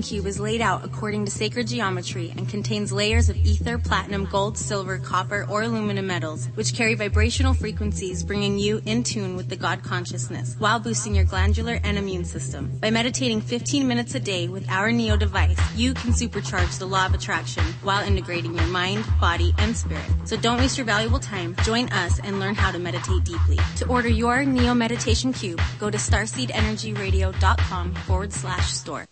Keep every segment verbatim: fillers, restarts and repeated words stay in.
Cube is laid out according to sacred geometry and contains layers of ether, platinum, gold, silver, copper, or aluminum metals, which carry vibrational frequencies, bringing you in tune with the God consciousness while boosting your glandular and immune system. By meditating fifteen minutes a day with our Neo device, you can supercharge the law of attraction while integrating your mind, body, and spirit. So don't waste your valuable time. Join us and learn how to meditate deeply. To order your Neo Meditation Cube, go to starseedenergyradio.com forward slash store.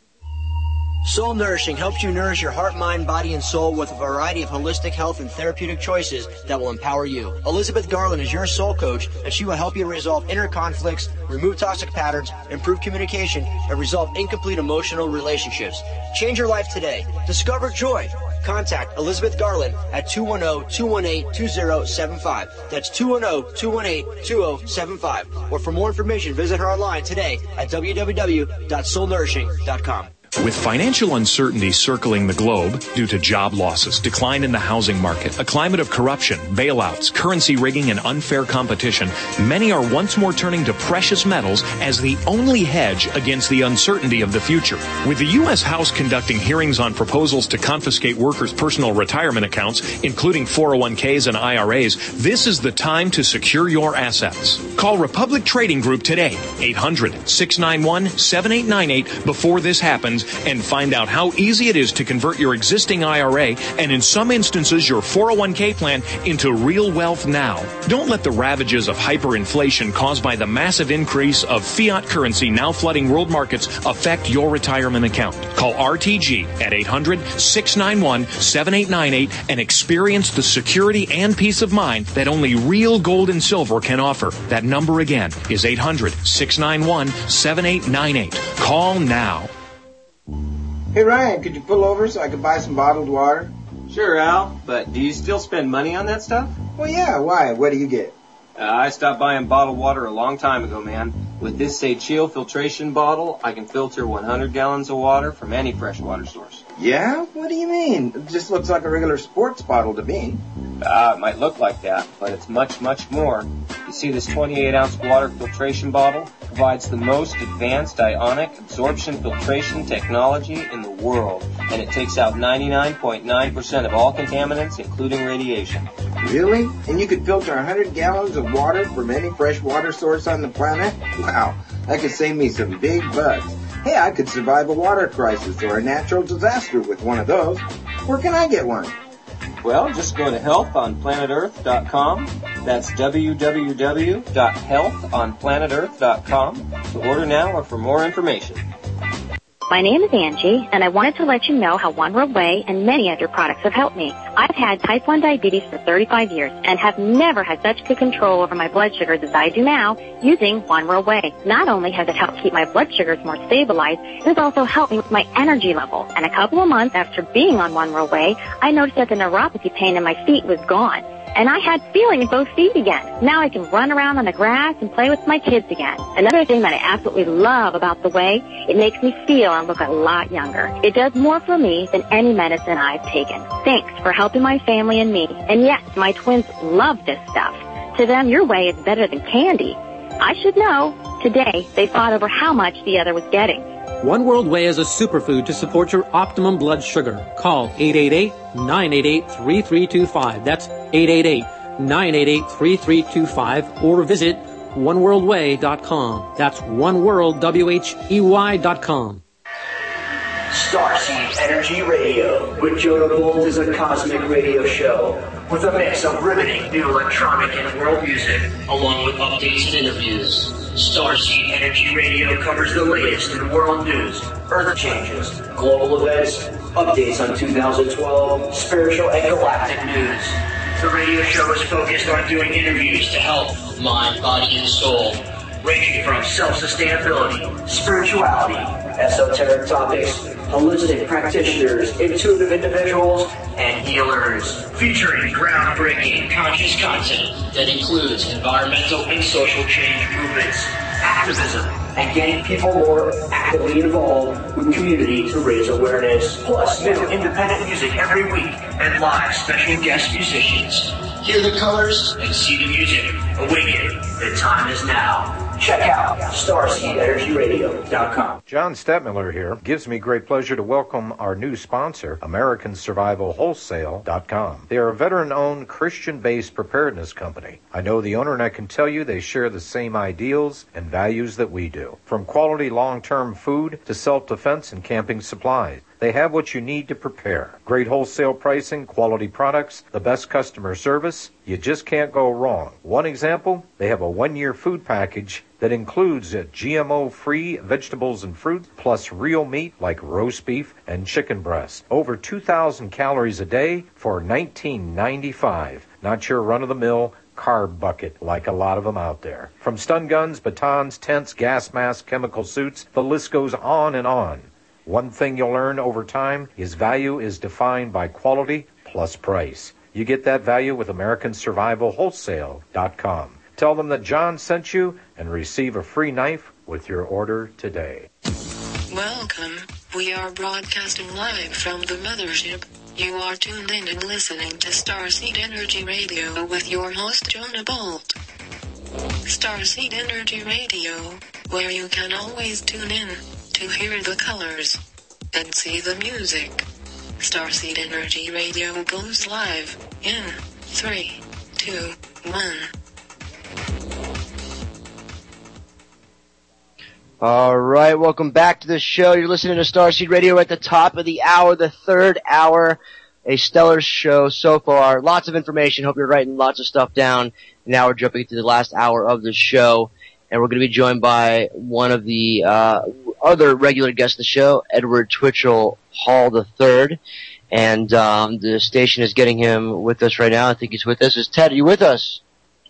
Soul Nourishing helps you nourish your heart, mind, body, and soul with a variety of holistic health and therapeutic choices that will empower you. Elizabeth Garland is your soul coach, and she will help you resolve inner conflicts, remove toxic patterns, improve communication, and resolve incomplete emotional relationships. Change your life today. Discover joy. Contact Elizabeth Garland at two one zero, two one eight, two zero seven five. That's two one zero, two one eight, two zero seven five. Or for more information, visit her online today at w w w dot soul nourishing dot com. With financial uncertainty circling the globe due to job losses, decline in the housing market, a climate of corruption, bailouts, currency rigging, and unfair competition, many are once more turning to precious metals as the only hedge against the uncertainty of the future. With the U S House conducting hearings on proposals to confiscate workers' personal retirement accounts, including four oh one k's and I R As, this is the time to secure your assets. Call Republic Trading Group today, eight hundred, six nine one, seven eight nine eight, before this happens, and find out how easy it is to convert your existing I R A and in some instances your four oh one k plan into real wealth now. Don't let the ravages of hyperinflation caused by the massive increase of fiat currency now flooding world markets affect your retirement account. Call R T G at eight hundred, six nine one, seven eight nine eight and experience the security and peace of mind that only real gold and silver can offer. That number again is eight hundred, six nine one, seven eight nine eight. Call now. Hey, Ryan, could you pull over so I could buy some bottled water? Sure, Al, but do you still spend money on that stuff? Well, yeah, why? What do you get? Uh, I stopped buying bottled water a long time ago, man. With this Seychelles filtration bottle, I can filter one hundred gallons of water from any freshwater source. Yeah? What do you mean? It just looks like a regular sports bottle to me. Ah, uh, it might look like that, but it's much, much more. You see, this twenty-eight ounce water filtration bottle provides the most advanced ionic absorption filtration technology in the world, and it takes out ninety-nine point nine percent of all contaminants, including radiation. Really? And you could filter one hundred gallons of water from any freshwater source on the planet? Wow, that could save me some big bucks. Hey, I could survive a water crisis or a natural disaster with one of those. Where can I get one? Well, just go to health on planet earth dot com. That's w w w dot health on planet earth dot com to order now or for more information. My name is Angie, and I wanted to let you know how One World Whey and many other products have helped me. I've had type one diabetes for thirty-five years and have never had such good control over my blood sugars as I do now using One World Whey. Not only has it helped keep my blood sugars more stabilized, it has also helped me with my energy level. And a couple of months after being on One World Whey, I noticed that the neuropathy pain in my feet was gone. And I had feeling in both feet again. Now I can run around on the grass and play with my kids again. Another thing that I absolutely love about the whey, it makes me feel and look a lot younger. It does more for me than any medicine I've taken. Thanks for helping my family and me. And yes, my twins love this stuff. To them, your whey is better than candy. I should know. Today, they fought over how much the other was getting. One World Whey is a superfood to support your optimum blood sugar. Call eight eight eight, nine eight eight, three three two five. That's eight eight eight, nine eight eight, three three two five. Or visit one world way dot com. That's oneworld, W H E Y dot com. Starseed Energy Radio with Jonah Bolt is a cosmic radio show with a mix of riveting new electronic and world music, along with updates and interviews. Starseed Energy Radio covers the latest in world news, earth changes, global events, updates on two thousand twelve, spiritual and galactic news. The radio show is focused on doing interviews to help mind, body, and soul, ranging from self-sustainability, spirituality, esoteric topics, holistic practitioners, intuitive individuals, and healers. Featuring groundbreaking conscious content that includes environmental and social change movements, activism, and getting people more actively involved with community to raise awareness. Plus new independent music every week and live special guest musicians. Hear the colors and see the music. Awaken. The time is now. Check out starseed energy radio dot com. John Stettmiller here. Gives me great pleasure to welcome our new sponsor, American Survival Wholesale dot com. They are a veteran-owned, Christian-based preparedness company. I know the owner, and I can tell you they share the same ideals and values that we do. From quality long-term food to self-defense and camping supplies, they have what you need to prepare. Great wholesale pricing, quality products, the best customer service. You just can't go wrong. One example, they have a one-year food package that includes G M O-free vegetables and fruit, plus real meat like roast beef and chicken breast. Over two thousand calories a day for nineteen ninety-five. Not your run-of-the-mill carb bucket like a lot of them out there. From stun guns, batons, tents, gas masks, chemical suits, the list goes on and on. One thing you'll learn over time is value is defined by quality plus price. You get that value with American Survival Wholesale dot com. Tell them that John sent you and receive a free knife with your order today. Welcome. We are broadcasting live from the mothership. You are tuned in and listening to Starseed Energy Radio with your host, Jonah Bolt. Starseed Energy Radio, where you can always tune in to hear the colors and see the music. Starseed Energy Radio goes live in three, two, one. All right, welcome back to the show. You're listening to Starseed Radio at the top of the hour, the third hour. A stellar show so far. Lots of information. Hope you're writing lots of stuff down. Now we're jumping into the last hour of the show, and we're going to be joined by one of the uh other regular guests of the show, Edward Twitchell Hall the third. And um the station is getting him with us right now. I think he's with us. Is Ted, are you with us?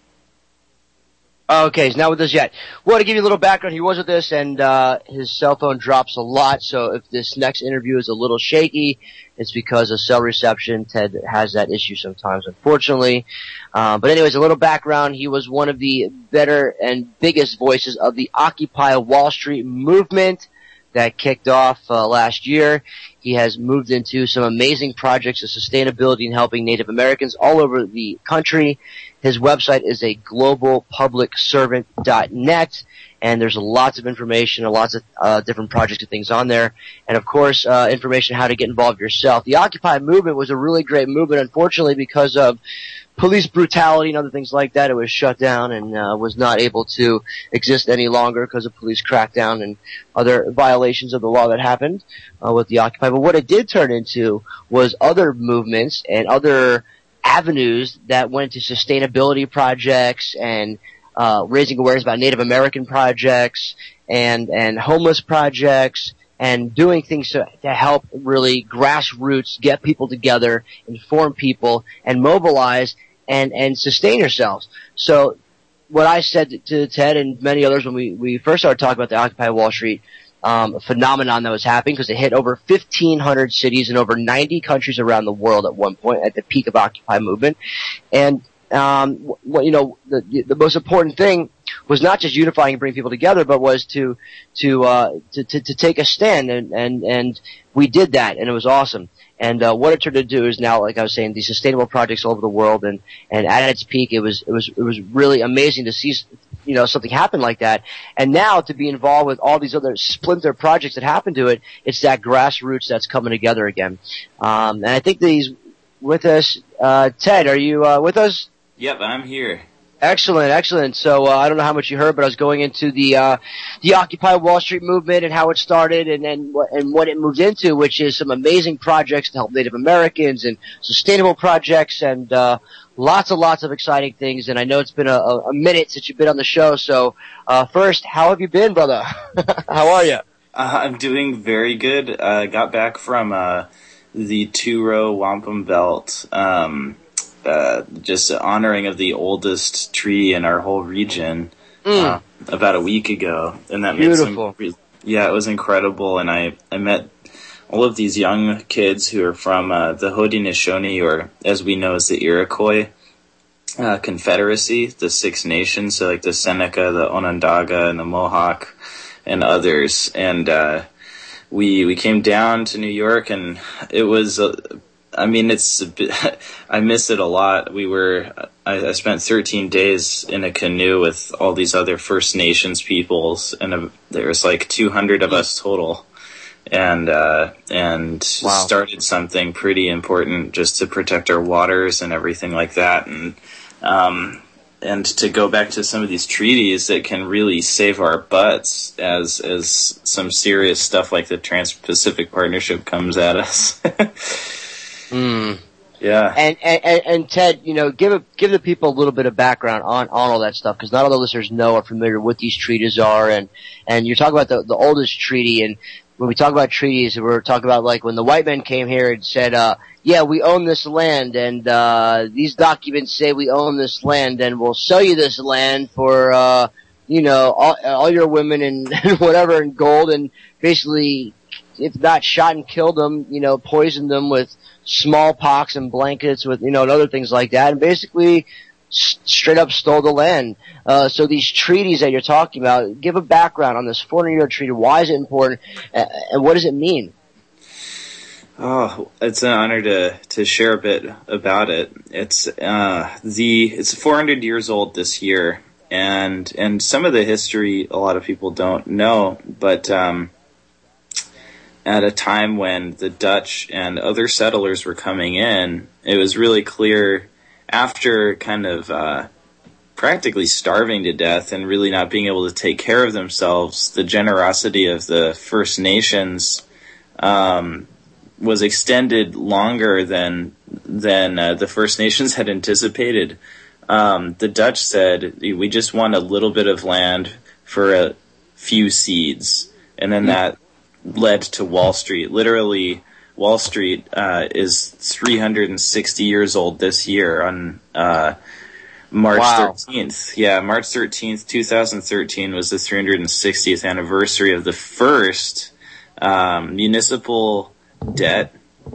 Okay, he's not with us yet. Well, to give you a little background, he was with us, and uh his cell phone drops a lot, so if this next interview is a little shaky, it's because of cell reception. Ted has that issue sometimes, unfortunately. Uh, but anyways, a little background. He was one of the better and biggest voices of the Occupy Wall Street movement that kicked off uh, last year. He has moved into some amazing projects of sustainability and helping Native Americans all over the country. His website is a global public servant dot net, and there's lots of information and lots of uh, different projects and things on there. And, of course, uh, information how to get involved yourself. The Occupy movement was a really great movement. Unfortunately, because of police brutality and other things like that, it was shut down and uh, was not able to exist any longer because of police crackdown and other violations of the law that happened uh, with the Occupy. But what it did turn into was other movements and other avenues that went to sustainability projects and uh raising awareness about Native American projects and and homeless projects and doing things to, to help really grassroots get people together, inform people, and mobilize and and sustain yourselves. So what I said to, to Ted and many others when we, we first started talking about the Occupy Wall Street um phenomenon that was happening, because it hit over fifteen hundred cities in over ninety countries around the world at one point at the peak of Occupy movement. And um what you know the the most important thing was not just unifying and bringing people together, but was to to uh to to, to take a stand, and and and we did that, and it was awesome. And uh what it turned into is now, like I was saying, these sustainable projects all over the world, and and at its peak it was it was it was really amazing to see you know something happen like that. And now to be involved with all these other splinter projects that happen to it, it's that grassroots that's coming together again. Um and I think that he's with us. uh Ted, are you uh with us? Yep, I'm here. Excellent, excellent. So uh, I don't know how much you heard, but I was going into the uh, the Occupy Wall Street movement and how it started, and and what, and what it moved into, which is some amazing projects to help Native Americans and sustainable projects, and uh, lots and lots of exciting things. And I know it's been a, a minute since you've been on the show. So uh, first, how have you been, brother? How are you? Uh, I'm doing very good. I uh, got back from uh, the two-row wampum belt. Um, Uh, just an honoring of the oldest tree in our whole region mm. uh, about a week ago, and that made some. Yeah, it was incredible, and I I met all of these young kids who are from uh, the Haudenosaunee, or as we know as the Iroquois uh, Confederacy, the Six Nations, so like the Seneca, the Onondaga, and the Mohawk, and others, and uh, we we came down to New York, and it was. Uh, I mean, it's a bit, I miss it a lot. We were, I, I spent thirteen days in a canoe with all these other First Nations peoples, and a, there was like two hundred of us total, and uh, and wow. started something pretty important just to protect our waters and everything like that, and um, and to go back to some of these treaties that can really save our butts as as some serious stuff like the Trans-Pacific Partnership comes at us. Mm. Yeah. And, and and Ted, you know, give a, give the people a little bit of background on, on all that stuff, because not all the listeners know or familiar with what these treaties are, and and you're talking about the the oldest treaty, and when we talk about treaties, we're talking about like when the white men came here and said, uh, yeah, we own this land, and uh these documents say we own this land, and we'll sell you this land for uh you know all, all your women and, and whatever in gold, and basically, if not shot and killed them, you know, poisoned them with smallpox and blankets with, you know, and other things like that, and basically s- straight up stole the land. Uh, so these treaties that you're talking about, give a background on this four hundred year treaty. Why is it important, uh, and what does it mean? Oh, it's an honor to, to share a bit about it. It's, uh, the, it's four hundred years old this year, and, and some of the history a lot of people don't know, but, um, at a time when the Dutch and other settlers were coming in, it was really clear after kind of uh, practically starving to death and really not being able to take care of themselves, the generosity of the First Nations um, was extended longer than than uh, the First Nations had anticipated. Um, the Dutch said, we just want a little bit of land for a few seeds, and then that led to Wall Street. Literally, Wall Street uh, is three hundred sixty years old this year on uh, March wow. thirteenth. Yeah, March thirteenth, twenty thirteen was the three hundred sixtieth anniversary of the first um, municipal debt,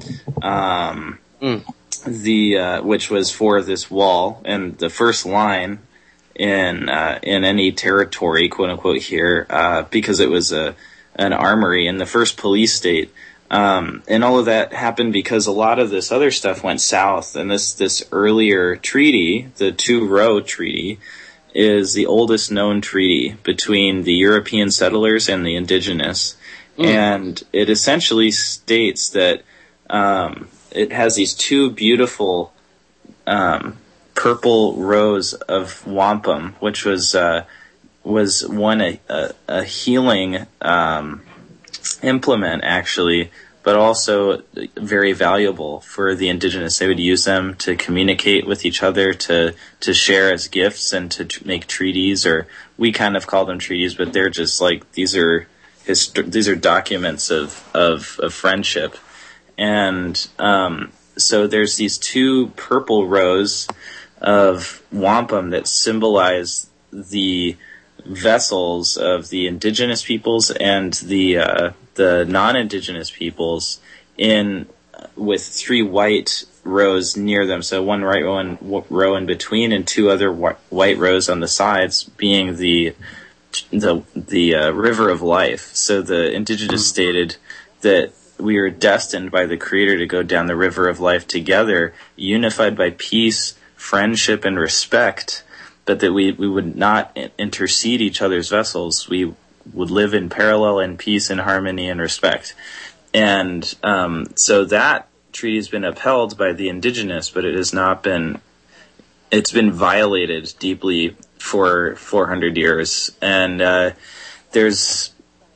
um, mm. the uh, which was for this wall, and the first line in uh, in any territory, quote unquote, here, uh, because it was a an armory and the first police state. Um, and all of that happened because a lot of this other stuff went south. And this, this earlier treaty, the Two-Row Treaty, is the oldest known treaty between the European settlers and the indigenous. Mm. And it essentially states that, um, it has these two beautiful, um, purple rows of wampum, which was, uh, was one a, a, a healing um, implement, actually, but also very valuable for the indigenous. They would use them to communicate with each other, to to share as gifts, and to tr- make treaties. Or we kind of call them treaties, but they're just like these are hist- these are documents of of, of friendship. And um, so there's these two purple rows of wampum that symbolize the vessels of the indigenous peoples and the uh, the non-indigenous peoples, in with three white rows near them. So one right row, in, row in between, and two other wh- white rows on the sides, being the the the uh, river of life. So the indigenous stated that we are destined by the Creator to go down the river of life together, unified by peace, friendship, and respect. But that we, we would not intercede each other's vessels. We would live in parallel and peace and harmony and respect. And um, so that treaty has been upheld by the indigenous, but it has not been, it's been violated deeply for four hundred years. And uh, there's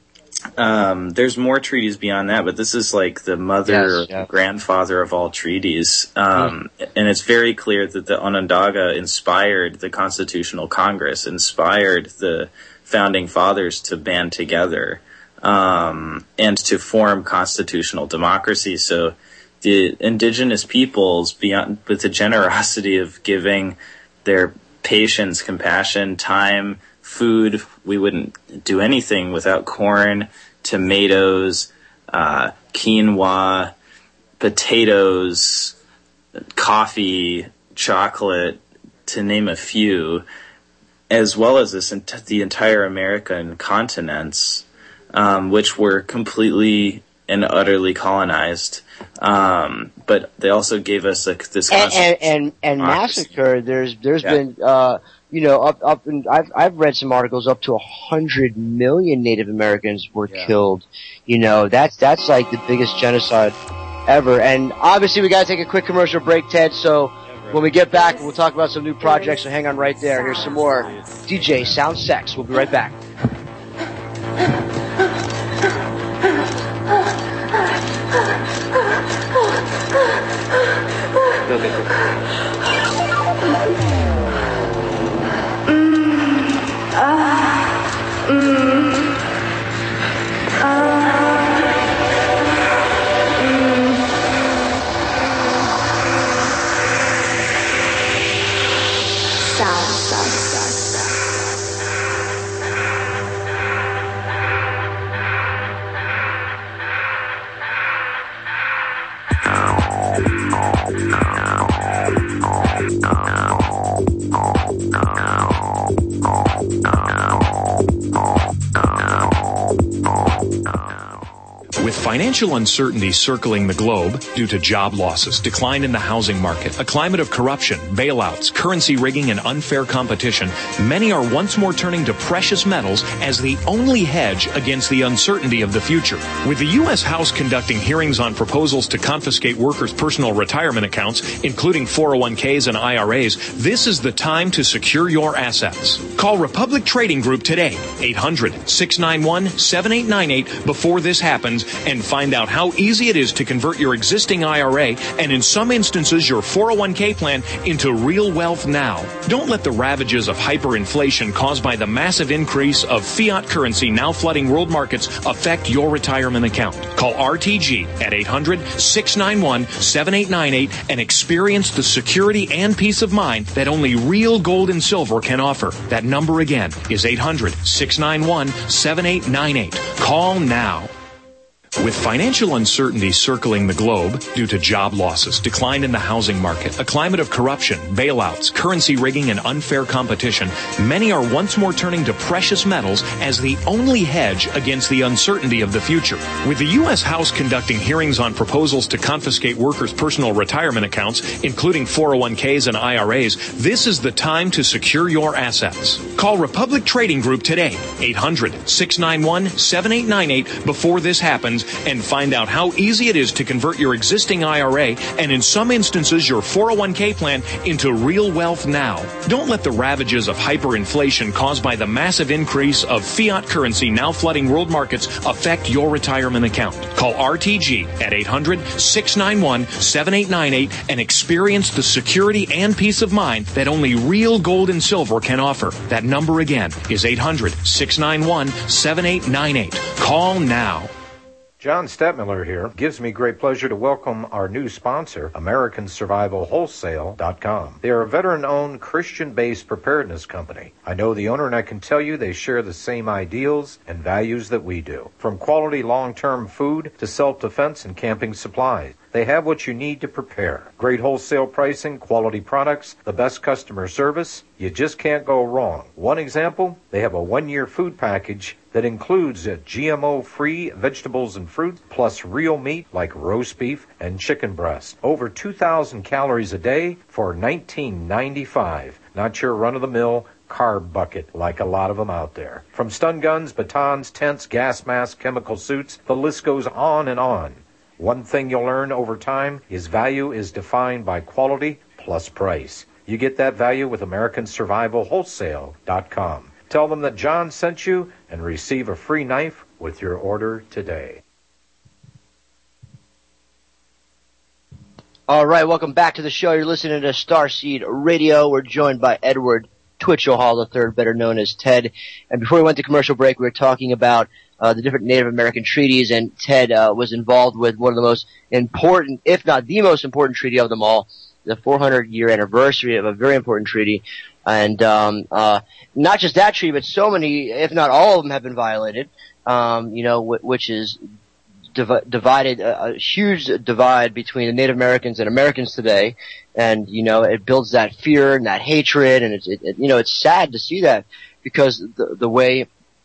um, there's more treaties beyond that, but this is like the mother yes, yeah. or grandfather of all treaties. Um, mm. And it's very clear that the Onondaga inspired the Constitutional Congress, inspired the founding fathers to band together um, and to form constitutional democracy. So the indigenous peoples, beyond with the generosity of giving their patience, compassion, time, food, we wouldn't do anything without corn, tomatoes, uh, quinoa, potatoes, coffee, chocolate, to name a few, as well as this ent- the entire American continents, um, which were completely and utterly colonized. Um, but they also gave us a, this and and and, and massacre. There's there's yeah. been uh, you know up up in, I've I've read some articles up to a hundred million Native Americans were yeah. killed. You know that's that's like the biggest genocide ever. And obviously we got to take a quick commercial break, Ted. So when we get back, we'll talk about some new projects. So hang on right there. Here's some more D J Sound Sex. We'll be right back. With financial uncertainty circling the globe due to job losses, decline in the housing market, a climate of corruption, bailouts, currency rigging, and unfair competition, many are once more turning to precious metals as the only hedge against the uncertainty of the future. With the U S House conducting hearings on proposals to confiscate workers' personal retirement accounts, including four oh one k's and I R As, this is the time to secure your assets. Call Republic Trading Group today, eight hundred, six nine one, seven eight nine eight, before this happens, and find out how easy it is to convert your existing I R A and, in some instances, your four oh one k plan into real wealth now. Don't let the ravages of hyperinflation caused by the massive increase of fiat currency now flooding world markets affect your retirement account. Call R T G at eight hundred, six nine one, seven eight nine eight and experience the security and peace of mind that only real gold and silver can offer. That number again is eight hundred, six nine one, seven eight nine eight. Call now. With financial uncertainty circling the globe due to job losses, decline in the housing market, a climate of corruption, bailouts, currency rigging, and unfair competition, many are once more turning to precious metals as the only hedge against the uncertainty of the future. With the U S House conducting hearings on proposals to confiscate workers' personal retirement accounts, including four oh one k's and I R As, this is the time to secure your assets. Call Republic Trading Group today, eight hundred, six nine one, seven eight nine eight, before this happens, and find out how easy it is to convert your existing I R A and, in some instances, your four oh one k plan into real wealth now. Don't let the ravages of hyperinflation caused by the massive increase of fiat currency now flooding world markets affect your retirement account. Call R T G at eight hundred, six nine one, seven eight nine eight and experience the security and peace of mind that only real gold and silver can offer. That number again is eight hundred, six nine one, seven eight nine eight. Call now. John Stettmiller here. Gives me great pleasure to welcome our new sponsor, American Survival Wholesale dot com. They are a veteran-owned, Christian-based preparedness company. I know the owner, and I can tell you they share the same ideals and values that we do. From quality long-term food to self-defense and camping supplies, they have what you need to prepare. Great wholesale pricing, quality products, the best customer service. You just can't go wrong. One example, they have a one-year food package that includes G M O-free vegetables and fruits, plus real meat like roast beef and chicken breast. Over two thousand calories a day for nineteen ninety-five. Not your run-of-the-mill carb bucket like a lot of them out there. From stun guns, batons, tents, gas masks, chemical suits, the list goes on and on. One thing you'll learn over time is value is defined by quality plus price. You get that value with American Survival Wholesale dot com. Tell them that John sent you and receive a free knife with your order today. All right, welcome back to the show. You're listening to Starseed Radio. We're joined by Edward Twitchell Hall the third, better known as Ted. And before we went to commercial break, we were talking about uh, the different Native American treaties, and Ted uh, was involved with one of the most important, if not the most important treaty of them all, the four hundred year anniversary of a very important treaty. And um, uh, not just that treaty, but so many, if not all of them, have been violated. Um, you know, w- which is div- divided a, a huge divide between the Native Americans and Americans today. And you know, it builds that fear and that hatred, and it's it, it, you know, it's sad to see that because the the way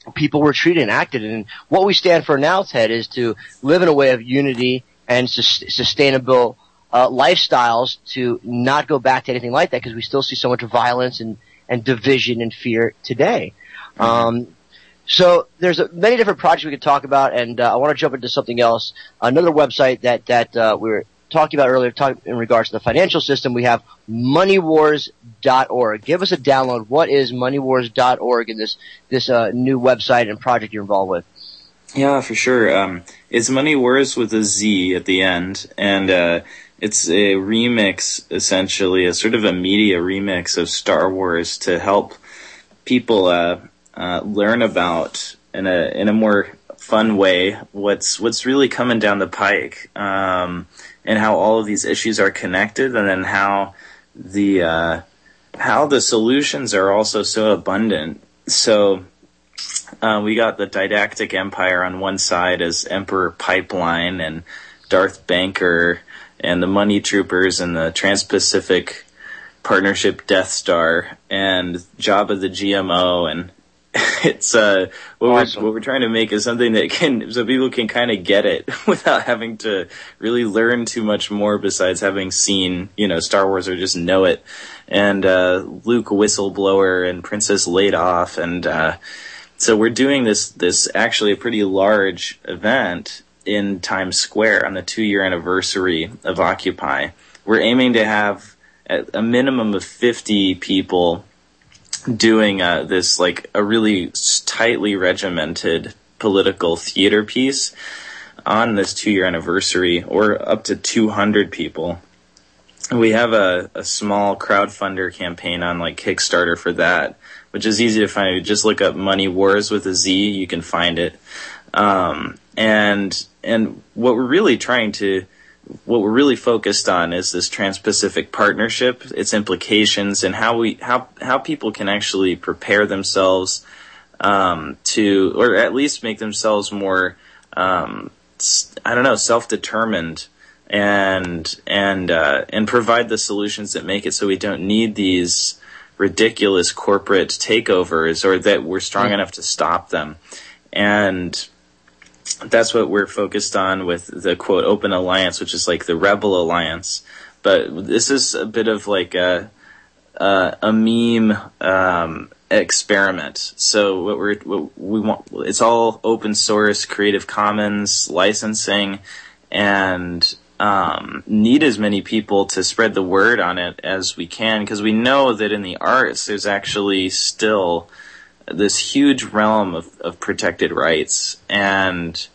people were treated and acted. And what we stand for now, Ted, is to live in a way of unity and sus- sustainable uh, lifestyles, to not go back to anything like that, because we still see so much violence and, and division and fear today. Mm-hmm. Um, so there's a, many different projects we could talk about, and uh, I want to jump into something else. Another website that that uh, we were talking about earlier, talk, in regards to the financial system, we have money wars dot org. Give us a download. What is money wars dot org in this this uh, new website and project you're involved with? Yeah, for sure. Um, it's Money Wars with a Z at the end, and uh, it's a remix, essentially, a sort of a media remix of Star Wars to help people uh, uh, learn about in a in a more fun way what's what's really coming down the pike, um, and how all of these issues are connected, and then how the uh, how the solutions are also so abundant. So. Uh, we got the Didactic Empire on one side as Emperor Pipeline and Darth Banker and the Money Troopers and the Trans-Pacific Partnership Death Star and Jabba the G M O. And it's uh, what, awesome. we're, what we're trying to make is something that can, so people can kind of get it without having to really learn too much more besides having seen, you know, Star Wars, or just know it. And uh, Luke Whistleblower and Princess Laid Off, and uh, so we're doing this, this actually a pretty large event in Times Square on the two-year anniversary of Occupy. We're aiming to have a minimum of fifty people doing uh, this, like, a really tightly regimented political theater piece on this two-year anniversary, or up to two hundred people. We have a, a small crowdfunder campaign on, like, Kickstarter for that, which is easy to find. You just look up Money Wars with a Z, you can find it. Um, and and what we're really trying to, what we're really focused on is this Trans-Pacific Partnership, its implications, and how we how how people can actually prepare themselves um, to, or at least make themselves more, um, I don't know, self-determined. And and uh, and provide the solutions that make it so we don't need these ridiculous corporate takeovers, or that we're strong mm. enough to stop them. And that's what we're focused on with the, quote, Open Alliance, which is like the Rebel Alliance. But this is a bit of like a a, a meme um, experiment. So what we're what we want, it's all open source, Creative Commons licensing, and Um, need as many people to spread the word on it as we can, because we know that in the arts there's actually still this huge realm of, of protected rights, and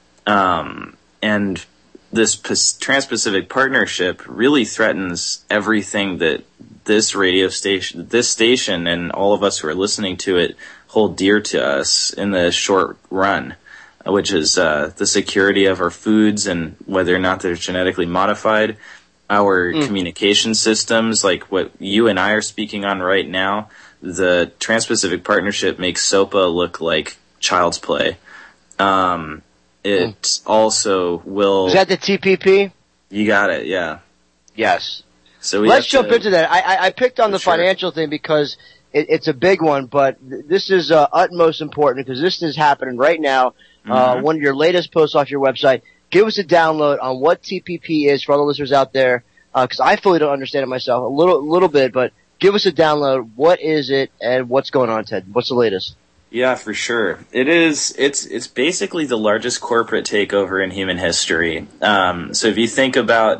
um, and this P- Trans-Pacific Partnership really threatens everything that this radio station, this station, and all of us who are listening to it hold dear to us in the short run, which is uh, the security of our foods and whether or not they're genetically modified, our mm. communication systems, like what you and I are speaking on right now. The Trans-Pacific Partnership makes SOPA look like child's play. Um, it mm. also will... Is that the T P P? You got it, yeah. Yes. So we Let's jump to, into that. I, I, I picked on the sure. financial thing because it, it's a big one, but th- this is uh, utmost important because this is happening right now. Uh, mm-hmm. One of your latest posts off your website. Give us a download on what T P P is for all the listeners out there, because uh, I fully don't understand it myself a little, little bit. But give us a download. What is it, and what's going on, Ted? What's the latest? Yeah, for sure. It is. It's it's basically the largest corporate takeover in human history. Um, so if you think about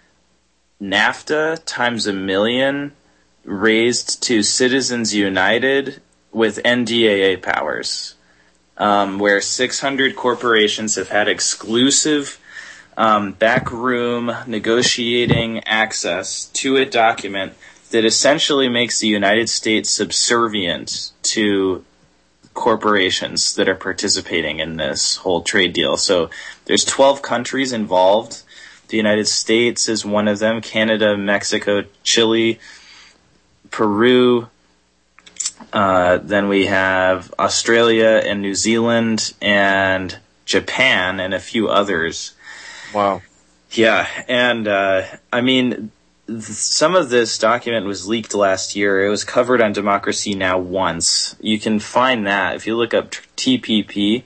NAFTA times a million raised to Citizens United with N D A A powers. Um, where six hundred corporations have had exclusive um, backroom negotiating access to a document that essentially makes the United States subservient to corporations that are participating in this whole trade deal. So there's twelve countries involved. The United States is one of them, Canada, Mexico, Chile, Peru. Uh, then we have Australia and New Zealand and Japan and a few others. Wow. Yeah, and uh, I mean, th- some of this document was leaked last year. It was covered on Democracy Now! Once. You can find that if you look up T P P.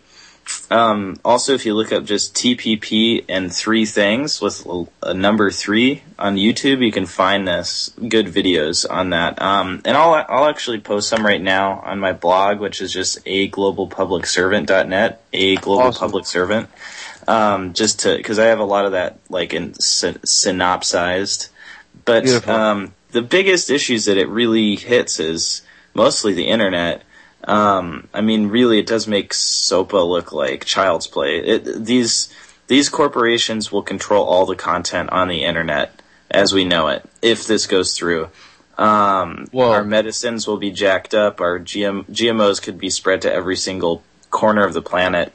Um, also, if you look up just T P P and three things with a number three on YouTube, you can find this good videos on that. Um, and I'll I'll actually post some right now on my blog, which is just a global public servant dot net. A global Awesome. public servant. Um, just to because I have a lot of that like in sy- synopsized. But um, the biggest issues that it really hits is mostly the internet. Um, I mean, really, it does make SOPA look like child's play. It, these these corporations will control all the content on the internet as we know it, if this goes through. Um, our medicines will be jacked up. Our G M, G M Os could be spread to every single corner of the planet.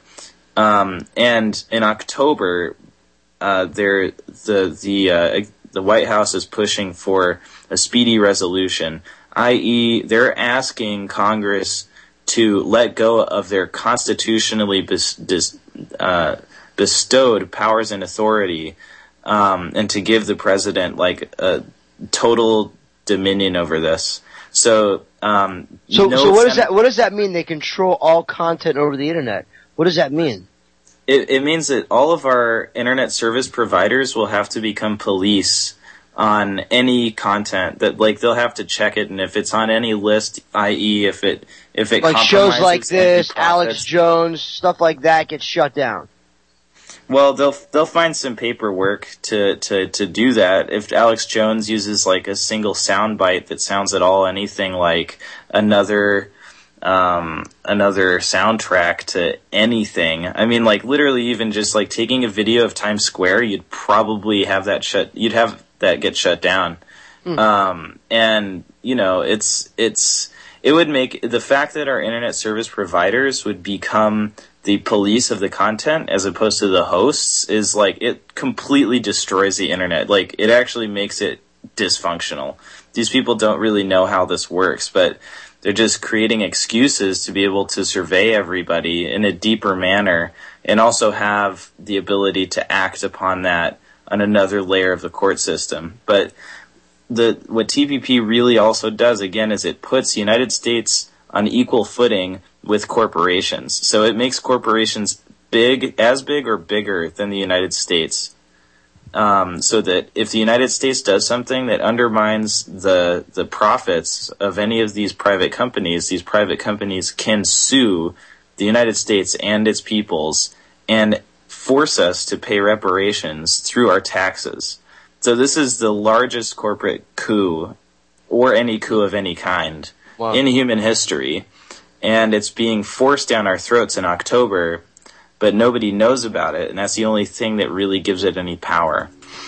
Um, and in October, uh, there the the uh, the White House is pushing for a speedy resolution, that is, they're asking Congress to let go of their constitutionally bes- dis- uh, bestowed powers and authority, um, and to give the president like a total dominion over this. So, um, So, no so what does Senate- that what does that mean? They control all content over the internet. What does that mean? It, it means that all of our internet service providers will have to become police on any content that, like, they'll have to check it, and if it's on any list, that is, if it if it Like shows compromises like this, any Alex profits, Jones, stuff like that gets shut down. well, they'll they'll find some paperwork to, to, to do that. If Alex Jones uses like a single soundbite that sounds at all anything like another um, another soundtrack to anything, I mean, like literally even just like taking a video of Times Square, you'd probably have that shut. You'd have that get shut down. Hmm. Um, and you know, it's it's it would make the fact that our internet service providers would become the police of the content as opposed to the hosts is like, it completely destroys the internet. Like, it actually makes it dysfunctional. These people don't really know how this works, but they're just creating excuses to be able to survey everybody in a deeper manner and also have the ability to act upon that on another layer of the court system. But the what T P P really also does, again, is it puts the United States on equal footing with corporations. So it makes corporations big, as big or bigger than the United States. Um, so that if the United States does something that undermines the the profits of any of these private companies, these private companies can sue the United States and its peoples and force us to pay reparations through our taxes. So this is the largest corporate coup, or any coup of any kind, Wow. in human history. And it's being forced down our throats in October, but nobody knows about it, and that's the only thing that really gives it any power.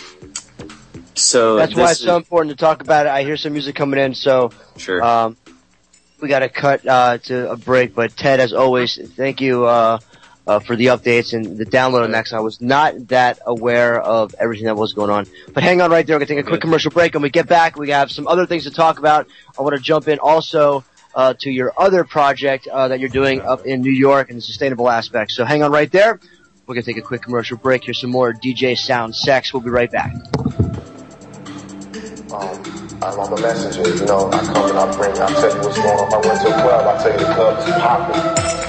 So That's why this it's so is- important to talk about it. I hear some music coming in, so Sure. um, we got to cut uh, to a break. But Ted, as always, thank you uh, uh, for the updates and the download on that. 'Cause I was not that aware of everything that was going on. But hang on right there. We're gonna take a quick commercial break. When we get back, we have some other things to talk about. I want to jump in also uh, to your other project uh, that you're doing up in New York and the sustainable aspect. So hang on right there. We're gonna take a quick commercial break. Here's some more D J Sound Sex. We'll be right back. Um, I'm, I'm a messenger, you know, I come and I bring, I tell you what's going on. If I went to a club, I tell you the club is popping.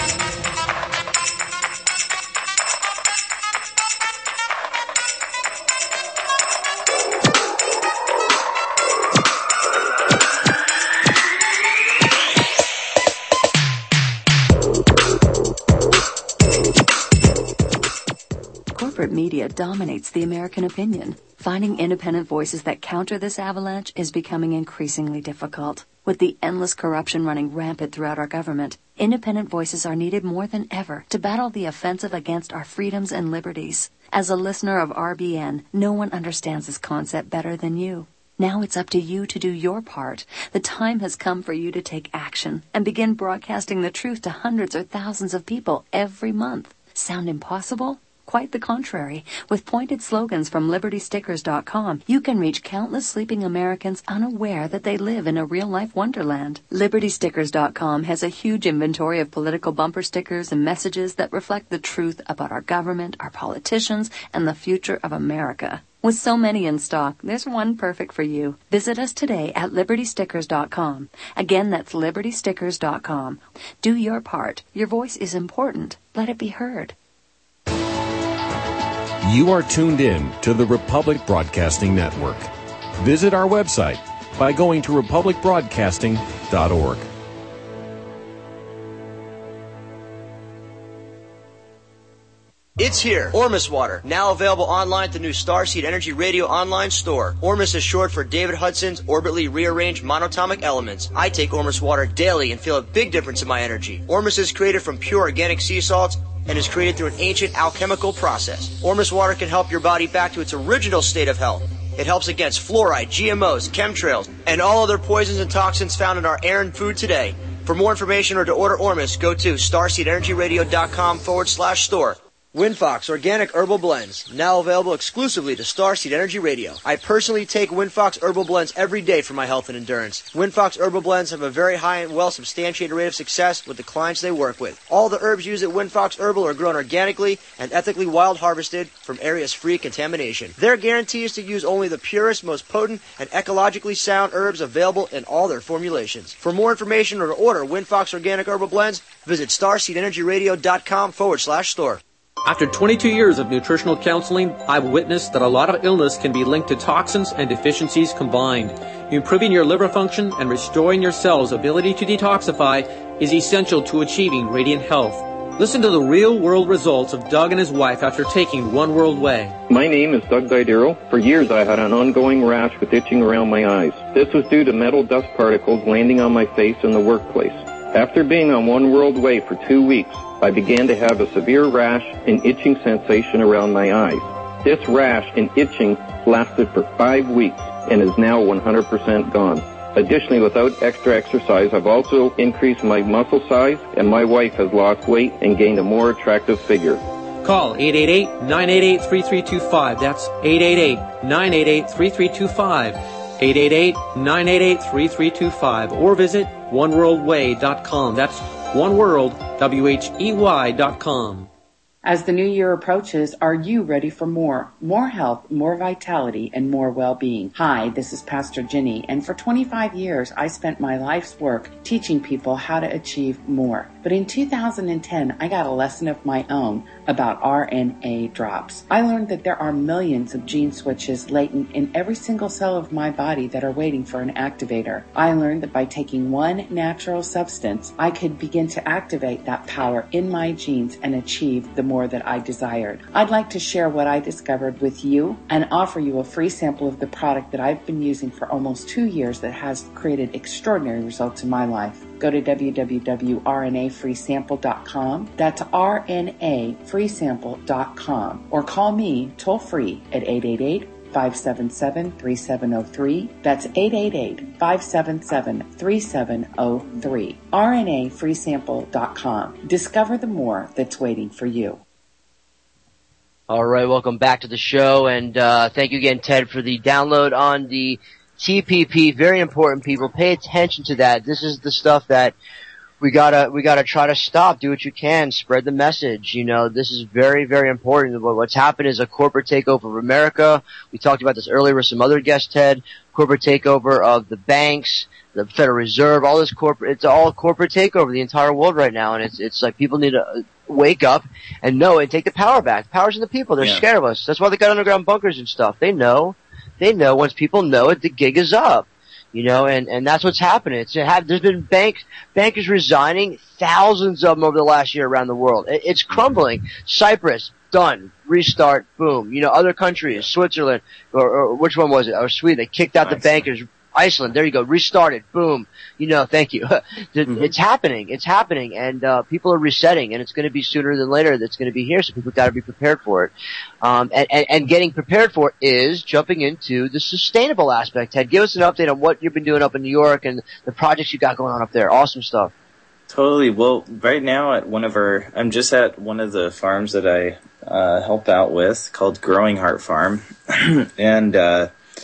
Corporate media dominates the American opinion. Finding independent voices that counter this avalanche is becoming increasingly difficult. With the endless corruption running rampant throughout our government, independent voices are needed more than ever to battle the offensive against our freedoms and liberties. As a listener of R B N, no one understands this concept better than you. Now it's up to you to do your part. The time has come for you to take action and begin broadcasting the truth to hundreds or thousands of people every month. Sound impossible? Quite the contrary. With pointed slogans from Liberty Stickers dot com, you can reach countless sleeping Americans unaware that they live in a real-life wonderland. Liberty Stickers dot com has a huge inventory of political bumper stickers and messages that reflect the truth about our government, our politicians, and the future of America. With so many in stock, there's one perfect for you. Visit us today at liberty stickers dot com. Again, that's liberty stickers dot com. Do your part. Your voice is important. Let it be heard. You are tuned in to the Republic Broadcasting Network. Visit our website by going to republic broadcasting dot org. It's here. Ormus Water, now available online at the new Starseed Energy Radio online store. Ormus is short for David Hudson's orbitally rearranged monatomic elements. I take Ormus Water daily and feel a big difference in my energy. Ormus is created from pure organic sea salts and is created through an ancient alchemical process. Ormus Water can help your body back to its original state of health. It helps against fluoride, G M Os, chemtrails, and all other poisons and toxins found in our air and food today. For more information or to order Ormus, go to starseed energy radio dot com forward slash store. Winfox Organic Herbal Blends, now available exclusively to Starseed Energy Radio. I personally take Winfox Herbal Blends every day for my health and endurance. Winfox Herbal Blends have a very high and well-substantiated rate of success with the clients they work with. All the herbs used at Winfox Herbal are grown organically and ethically wild harvested from areas free of contamination. Their guarantee is to use only the purest, most potent, and ecologically sound herbs available in all their formulations. For more information or to order Winfox Organic Herbal Blends, visit starseed energy radio dot com forward slash store. After twenty-two years of nutritional counseling, I've witnessed that a lot of illness can be linked to toxins and deficiencies combined. Improving your liver function and restoring your cells' ability to detoxify is essential to achieving radiant health. Listen to the real-world results of Doug and his wife after taking One World Way. My name is Doug Didero. For years I had an ongoing rash with itching around my eyes. This was due to metal dust particles landing on my face in the workplace. After being on One World Way for two weeks, I began to have a severe rash and itching sensation around my eyes. This rash and itching lasted for five weeks and is now one hundred percent gone. Additionally, without extra exercise, I've also increased my muscle size, and my wife has lost weight and gained a more attractive figure. Call eight eight eight, nine eight eight, three three two five. That's eight eight eight, nine eight eight, three three two five. eight eight eight, nine eight eight, three three two five. Or visit one world way dot com. That's One World, W H E Y dot com. As the new year approaches, are you ready for more? More health, more vitality, and more well-being. Hi, this is Pastor Ginny, and for twenty-five years, I spent my life's work teaching people how to achieve more. But in two thousand ten, I got a lesson of my own about R N A drops. I learned that there are millions of gene switches latent in every single cell of my body that are waiting for an activator. I learned that by taking one natural substance, I could begin to activate that power in my genes and achieve the more that I desired. I'd like to share what I discovered with you and offer you a free sample of the product that I've been using for almost two years that has created extraordinary results in my life. Go to w w w dot r n a free sample dot com. That's R N A free sample dot com. Or call me toll free at eight eight eight, five seven seven, three seven zero three. That's eight eight eight, five seven seven, three seven zero three. R N A free sample dot com. Discover the more that's waiting for you. All right, welcome back to the show, and uh, thank you again, Ted, for the download on the T P P. Very important, people. Pay attention to that. This is the stuff that we gotta we gotta try to stop. Do what you can. Spread the message. You know, this is very, very important. What's happened is a corporate takeover of America. We talked about this earlier with some other guests, Ted. Corporate takeover of the banks, the Federal Reserve, all this corporate. It's all corporate takeover the entire world right now, and it's it's like people need to wake up and know and take the power back. Power's in the people. They're yeah. scared of us. That's why they got underground bunkers and stuff. They know. They know once people know it, the gig is up. You know, and, and that's what's happening. It's have, there's been banks, bankers resigning, thousands of them over the last year around the world. It, it's crumbling. Cyprus, done. Restart, boom. You know, other countries, Switzerland, or, or which one was it? Or Sweden, they kicked out Iceland. the bankers. Iceland, there you go, restarted, boom. You know, thank you. mm-hmm. It's happening, it's happening, and uh people are resetting, and it's going to be sooner than later that's going to be here, so people got to be prepared for it. Um and, and, and getting prepared for it is jumping into the sustainable aspect. Ted, give us an update on what you've been doing up in New York and the projects you got going on up there. Awesome stuff. Totally. Well, right now at one of our, I'm just at one of the farms that I uh help out with called Growing Heart Farm, and uh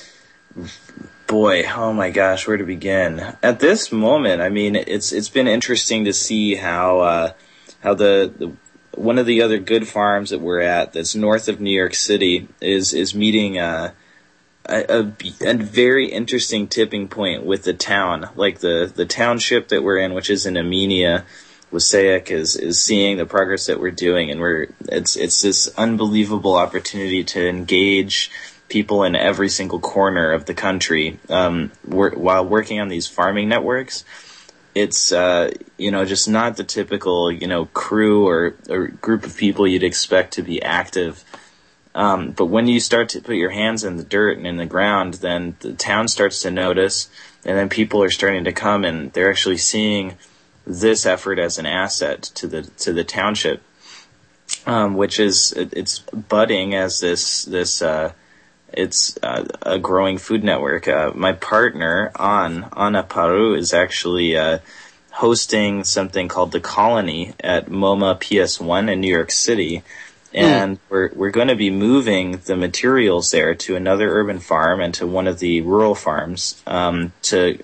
boy, oh my gosh, where to begin? At this moment, I mean, it's it's been interesting to see how uh, how the, the one of the other good farms that we're at that's north of New York City is is meeting uh, a, a, a very interesting tipping point with the town. Like the, the township that we're in, which is in Amenia, Wassaic, is is seeing the progress that we're doing, and we're it's it's this unbelievable opportunity to engage people in every single corner of the country um, while working on these farming networks. It's, uh, you know, just not the typical, you know, crew or, or group of people you'd expect to be active. Um, but when you start to put your hands in the dirt and in the ground, then the town starts to notice, and then people are starting to come, and they're actually seeing this effort as an asset to the to the township, um, which is it's budding as this this uh, it's uh, a growing food network. Uh, my partner on Ana Paru is actually uh, hosting something called The Colony at MoMA P S one in New York City. And mm. we're we're going to be moving the materials there to another urban farm and to one of the rural farms um, to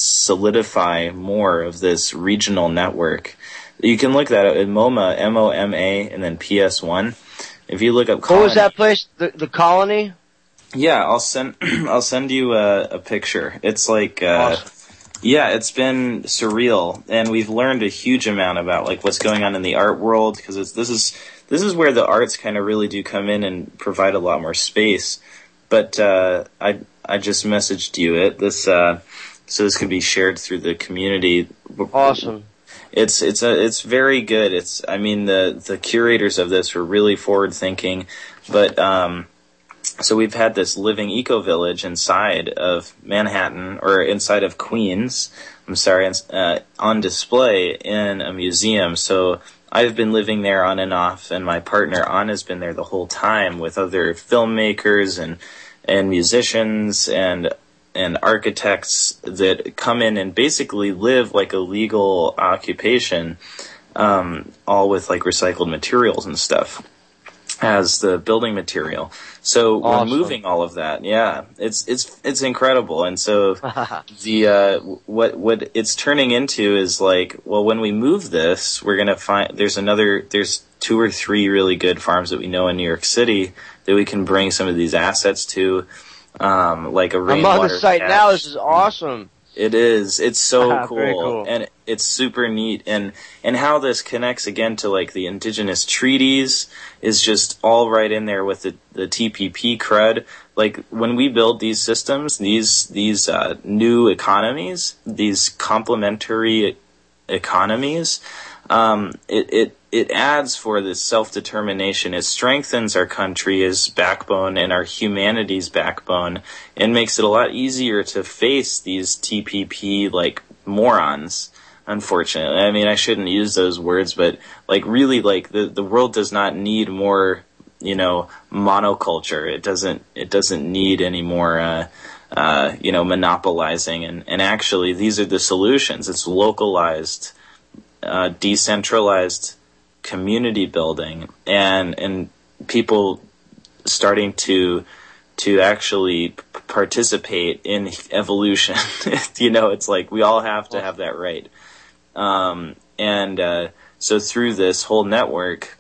solidify more of this regional network. You can look that up at MoMA, M O M A, and then P S one. If you look up Colony, what was that place? The the Colony? Yeah, I'll send I'll send you a, a picture. It's like uh, awesome. Yeah, it's been surreal, and we've learned a huge amount about like what's going on in the art world, because it's this is. This is where the arts kind of really do come in and provide a lot more space. But uh, I I just messaged you it. This uh, so this can be shared through the community. Awesome. It's it's a it's very good. It's I mean the the curators of this were really forward thinking. But um, so we've had this living eco village inside of Manhattan or inside of Queens. I'm sorry, uh, on display in a museum. So I've been living there on and off, and my partner An has been there the whole time with other filmmakers and and musicians and and architects that come in and basically live like a legal occupation, um, all with like recycled materials and stuff as the building material. So awesome. We're moving all of that. Yeah, it's it's it's incredible. And so the uh, what what it's turning into is like, well, when we move this, we're gonna find there's another there's two or three really good farms that we know in New York City that we can bring some of these assets to, um, like a rainwater. I'm on the site catch. now. This is awesome. It is. It's so cool. Very cool. And it's super neat. And, and how this connects again to like the indigenous treaties is just all right in there with the, the T P P crud. Like when we build these systems, these, these, uh, new economies, these complementary economies, um, it, it, it adds for this self-determination. It strengthens our country as backbone and our humanity's backbone, and makes it a lot easier to face these T P P like morons. Unfortunately, I mean, I shouldn't use those words, but like really, like the the world does not need more, you know, monoculture. It doesn't. It doesn't need any more, uh, uh, you know, monopolizing. And and actually, these are the solutions. It's localized, uh, decentralized community building, and and people starting to to actually p- participate in evolution. You know, it's like we all have to have that right. Um, and uh, so through this whole network,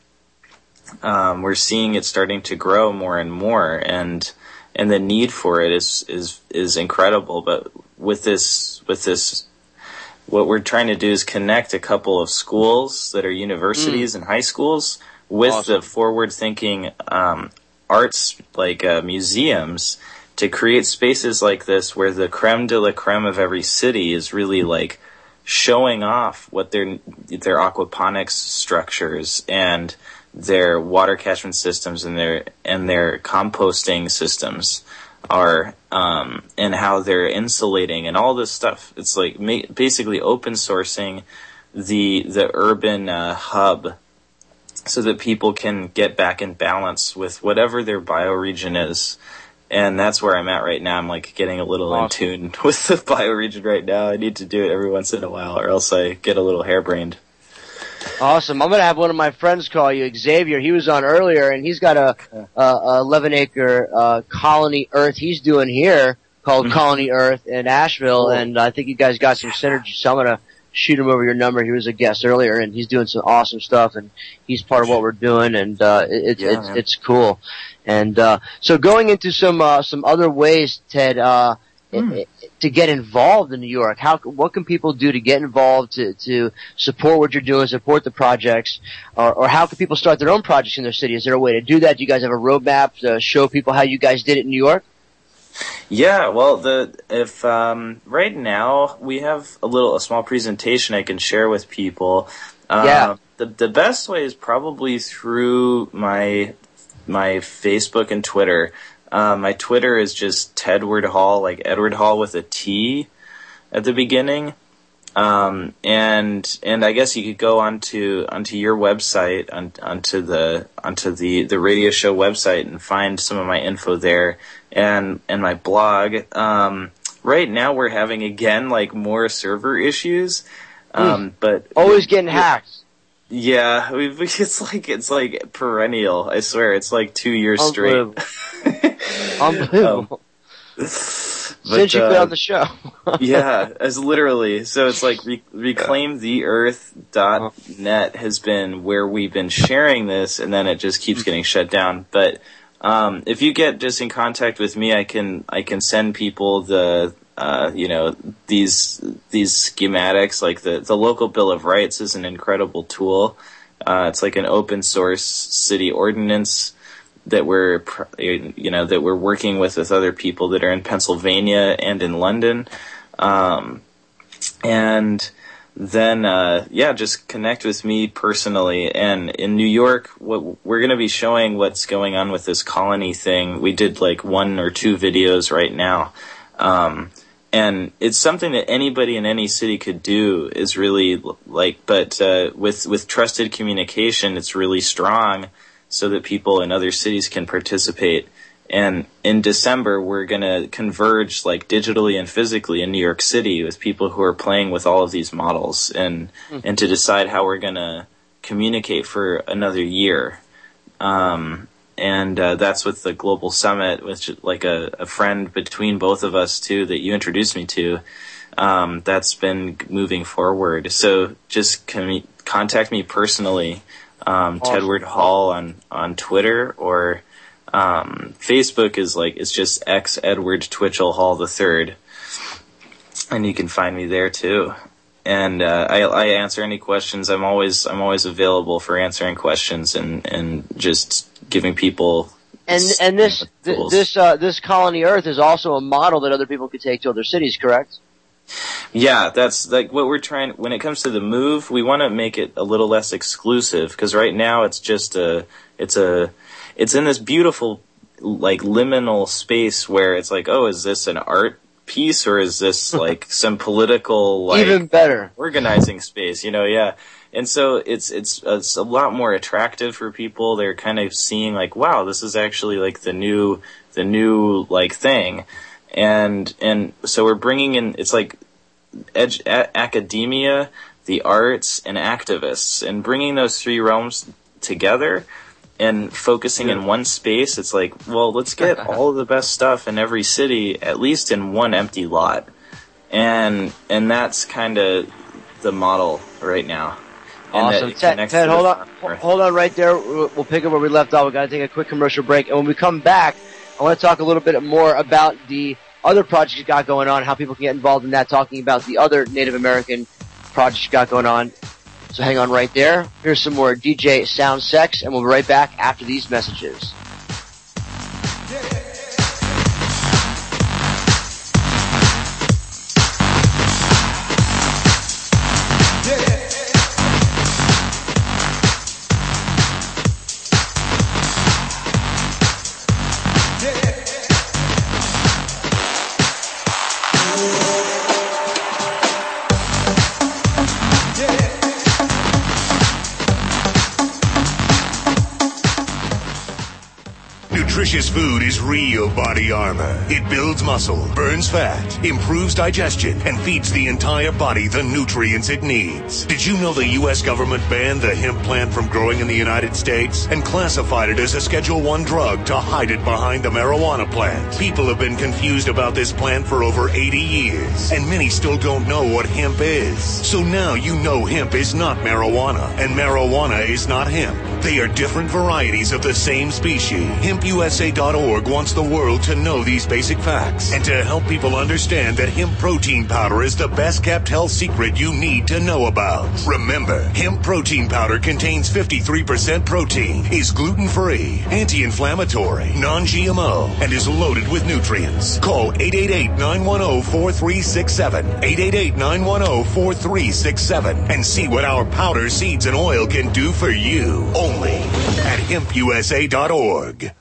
um, we're seeing it starting to grow more and more, and and the need for it is is is incredible. But with this with this. What we're trying to do is connect a couple of schools that are universities mm. and high schools with awesome. the forward-thinking um, arts, like uh, museums, to create spaces like this where the creme de la creme of every city is really like showing off what their their aquaponics structures and their water catchment systems and their and their composting systems are, um, and how they're insulating and all this stuff. It's like ma- basically open sourcing the the urban uh, hub so that people can get back in balance with whatever their bioregion is. And that's where I'm at right now. I'm like getting a little awesome. in tune with the bioregion right now. I need to do it every once in a while, or else I get a little harebrained. Awesome. I'm going to have one of my friends call you, Xavier. He was on earlier, and he's got a, a, a eleven acre uh, Colony Earth he's doing here called mm-hmm. Colony Earth in Asheville, cool. and I think you guys got some synergy, so I'm going to shoot him over your number. He was a guest earlier, and he's doing some awesome stuff, and he's part of what we're doing, and uh, it, Yeah, it's man. it's cool. And uh, so going into some uh, some other ways, Ted, uh, Hmm. it, it, to get involved in New York, how what can people do to get involved, to to support what you're doing, support the projects, or, or how can people start their own projects in their city? Is there a way to do that? Do you guys have a roadmap to show people how you guys did it in New York? Yeah, well, the if um, right now we have a little a small presentation I can share with people. Uh, Yeah. The the best way is probably through my my Facebook and Twitter. Uh, my Twitter is just Tedward Hall, like Edward Hall with a T at the beginning. Um, and and I guess you could go onto onto your website, on, onto the onto the, the radio show website, and find some of my info there, and and my blog. Um, right now we're having again like more server issues, um, Mm. but Always getting hacked. Yeah, we, it's like it's like perennial. I swear, it's like two years straight. Unbelievable. Unbelievable. Um, Since you've uh, been on the show. yeah, as literally. So it's like re- reclaim the earth dot net has been where we've been sharing this, and then it just keeps getting shut down. But um, if you get just in contact with me, I can I can send people the uh, you know these these schematics. Like the the local Bill of Rights is an incredible tool. Uh, it's like an open source city ordinance that we're, you know, that we're working with with other people that are in Pennsylvania and in London. Um, and then, uh, yeah, just connect with me personally. And in New York, what we're going to be showing what's going on with this colony thing. We did like one or two videos right now. Um, and it's something that anybody in any city could do is really like, but, uh, with, with trusted communication, it's really strong, so that people in other cities can participate. And in December, we're going to converge like digitally and physically in New York City with people who are playing with all of these models, and, mm. and to decide how we're going to communicate for another year. Um, and uh, that's with the Global Summit, which like a, a friend between both of us too that you introduced me to. Um, that's been moving forward. So just com- contact me personally. Um, Awesome. Tedward Hall on, on Twitter, or, um, Facebook is like, it's just X Edward Twitchell Hall the third. And you can find me there too. And, uh, I, I answer any questions. I'm always, I'm always available for answering questions and, and just giving people. And, and this, th- this, uh, this Colony Earth is also a model that other people could take to other cities, correct? Yeah, that's like what we're trying. When it comes to the move, we want to make it a little less exclusive, because right now it's just a, it's a, it's in this beautiful, like liminal space where it's like, oh, is this an art piece or is this like some political, like even better organizing space? You know, yeah. And so it's it's it's a lot more attractive for people. They're kind of seeing like, wow, this is actually like the new the new like thing. And and so we're bringing in, it's like ed- a- academia, the arts, and activists, and bringing those three realms together and focusing yeah. in one space. It's like, well, let's get all of the best stuff in every city, at least in one empty lot. And and that's kind of the model right now. And awesome. Ted, Ted hold on, hold on right there. We'll pick up where we left off. We've got to take a quick commercial break. And when we come back, I want to talk a little bit more about the other projects you got going on, how people can get involved in that, talking about the other Native American projects you got going on. So hang on right there. Here's some more D J Sound Sex, and we'll be right back after these messages. nutritious food is real body armor. It builds muscle, burns fat, improves digestion, and feeds the entire body the nutrients it needs. Did you know the U S government banned the hemp plant from growing in the United States and classified it as a Schedule one drug to hide it behind the marijuana plant? People have been confused about this plant for over eighty years, and many still don't know what hemp is. So now you know hemp is not marijuana, and marijuana is not hemp. They are different varieties of the same species. hemp u s a dot org wants the world to know these basic facts and to help people understand that hemp protein powder is the best kept health secret you need to know about. Remember, hemp protein powder contains fifty-three percent protein, is gluten-free, anti-inflammatory, non-G M O, and is loaded with nutrients. Call eight eight eight, nine one zero, four three six seven, eight eight eight, nine one zero, four three six seven, and see what our powder, seeds, and oil can do for you. Only at hemp u s a dot org.